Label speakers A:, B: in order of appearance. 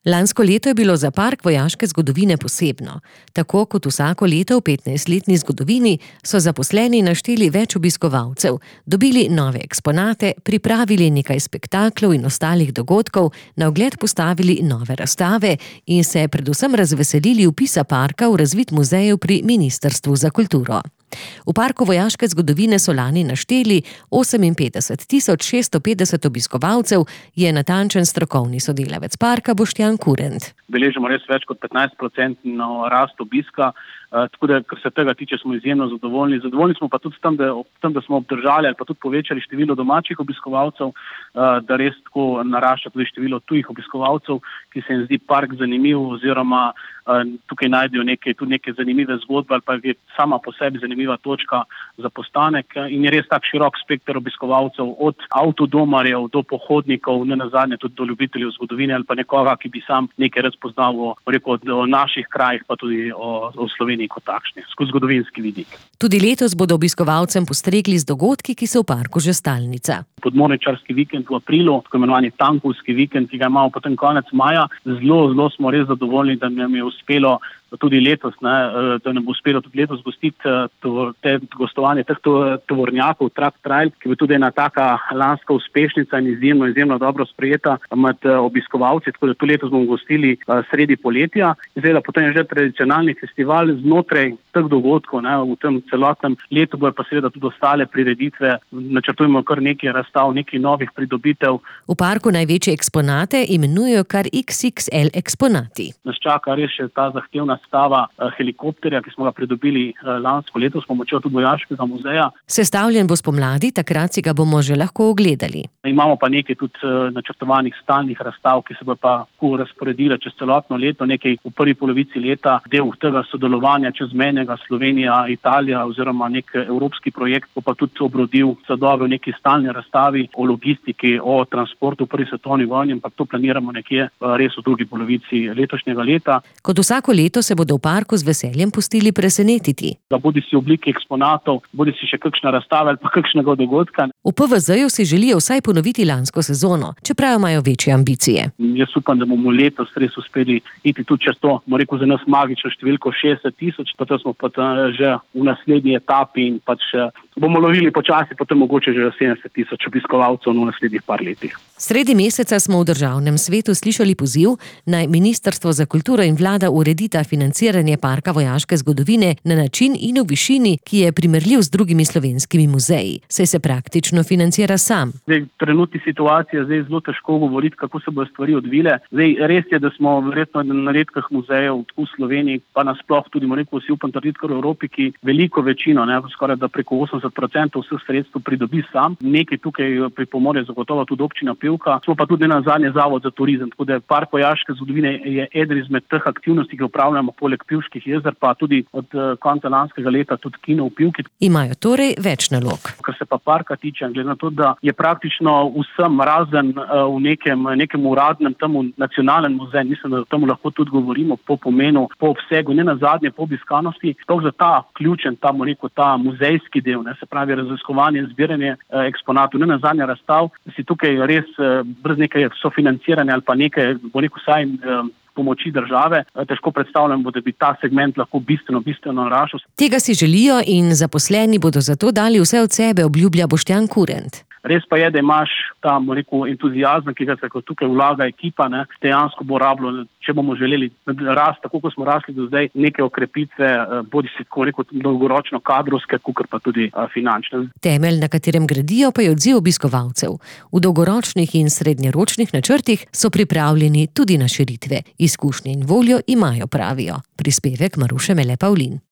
A: Lansko leto je bilo za Park vojaške zgodovine posebno. Tako kot vsako leto v 15-letni zgodovini so zaposleni našteli več obiskovalcev, dobili nove eksponate, pripravili nekaj spektaklov in ostalih dogodkov, na ogled postavili nove razstave in se predvsem razveselili vpisa parka v razvid muzejev pri Ministrstvu za kulturo. V Parku vojaške zgodovine so lani našteli 58.650 obiskovalcev, je natančen strokovni sodelavec parka Boštjan Kurent.
B: Beležimo res več kot 15% rast obiska, tako da, kar se tega tiče, smo izjemno zadovoljni. Zadovoljni smo pa tudi s tem, da smo obdržali ali pa tudi povečali število domačih obiskovalcev, da res tako narašča tudi število tujih obiskovalcev, ki se jim zdi park zanimiv oziroma tukaj najdejo tudi neke zanimive zgodbe ali pa je sama po sebi zanimiva točka za postanek in je res tak širok spekter obiskovalcev od avtodomarjev do pohodnikov, nenazadnje tudi do ljubiteljev zgodovine ali pa nekoga, ki bi sam nekaj rad spoznal o naših krajih pa tudi o Sloveniji kot takšni, skozi zgodovinski vidik.
A: Tudi letos bodo obiskovalcem postregli z dogodki, ki so v parku že stalnica.
B: Podmorničarski vikend v aprilu, tako imenovani tankovski vikend, ki ga imamo potem konec maja. Zelo smo res zadovoljni, da nam je uspelo tudi letos, da nam bo uspelo tudi letos gostiti gostovanje teh tovornjakov, Truck Trail, ki bo tudi ena taka lanska uspešnica in izjemno dobro sprejeta med obiskovalci, tako da tu letos bomo gostili sredi poletja. Zdaj, potem je že tradicionalni festival znotraj teh dogodkov, v tem celotnem letu bojo pa seveda tudi ostale prireditve. Načrtujemo kar nekaj razstav, nekaj novih pridobitev.
A: V parku največje eksponate imenujejo kar XXL eksponati.
B: Nas čaka res še ta zahtevna stava helikopterja, ki smo ga pridobili lansko leto s pomočjo tudi vojaškega muzeja.
A: Sestavljen bo spomladi, takrat si ga bomo že lahko ogledali.
B: Imamo pa nekaj tudi načrtovanih stalnih razstav, ki se bo pa razporedile čez celotno leto, nekaj v prvi polovici leta, del tega sodelovanja čezmejnega Slovenija, Italija oziroma nek evropski projekt bo pa tudi obrodil sadove v neki stalni razstavi o logistiki, o transportu v prvi svetovni vojni, ampak to planiramo nekje res v drugi polovici letošnjega leta.
A: Kot vsako leto se bodo v parku z veseljem pustili presenetiti.
B: Bodi si v obliki eksponatov, bodi si še kakšna razstava ali pa kakšnega dogodka.
A: V PVZ-ju si želijo vsaj ponoviti lansko sezono, čeprav imajo večje ambicije.
B: Jaz upam, da bomo letos res uspeli iti tudi čez to, za nas magično številko 60,000, potem smo pa že v naslednji etapi in bomo lovili počasi, potem mogoče že 70,000 obiskovalcev v naslednjih par letih.
A: Sredi meseca smo v državnem svetu slišali poziv, naj Ministrstvo za kulturo in vlada uredita financiranje Parka vojaške zgodovine na način in v višini, ki je primerljiv z drugimi slovenskimi muzeji, saj se praktično financira sam.
B: V trenutni situaciji je zelo težko govoriti, kako se bodo stvari odvile. Res je, da smo verjetno na redkih muzejev v Sloveniji, pa nasploh tudi si upam trditi kar v Evropi, ki veliko večino, skoraj da preko 80% vseh sredstev pridobi sam. Nekaj tukaj pripomore zagotovo tudi občina Pivka. Smo pa tudi nazadnje Zavod za turizem, tako da Park vojaške zgodovine je eden izmed teh aktivnosti, ki upravljamo poleg Pivških jezer, pa tudi od konca lanskega leta tudi kino v Pivki.
A: Imajo torej več nalog.
B: Kar se pa parka tiče, glede na to, da je praktično vsem razen v nekem uradnem temu nacionalnem muzeju, mislim, da temu lahko tudi govorimo po pomenu, po obsegu, ne nazadnje po obiskanosti, to za ta ključen, ta muzejski del, se pravi raziskovanje in zbiranje eksponatov, ne nazadnje razstav, si tukaj res brez nekaj sofinanciranja ali pa nekaj, saj pomoči države, težko predstavljamo, da bi ta segment lahko bistveno naraščal.
A: Tega si želijo in zaposleni bodo zato dali vse od sebe, obljublja Boštjan Kurent.
B: Res pa je, da imaš ta entuziazem, ki ga se tukaj vlaga ekipa, dejansko bo rabilo, če bomo želeli rast, tako kot smo rasli do zdaj, neke okrepitve, bodi si dolgoročno kadrovske, kakor pa tudi finančne.
A: Temelj, na katerem gradijo, pa je odziv obiskovalcev. V dolgoročnih in srednjeročnih načrtih so pripravljeni tudi na širitve. Izkušnje in voljo imajo, pravijo. Prispevek Maruše Mele Pavlin.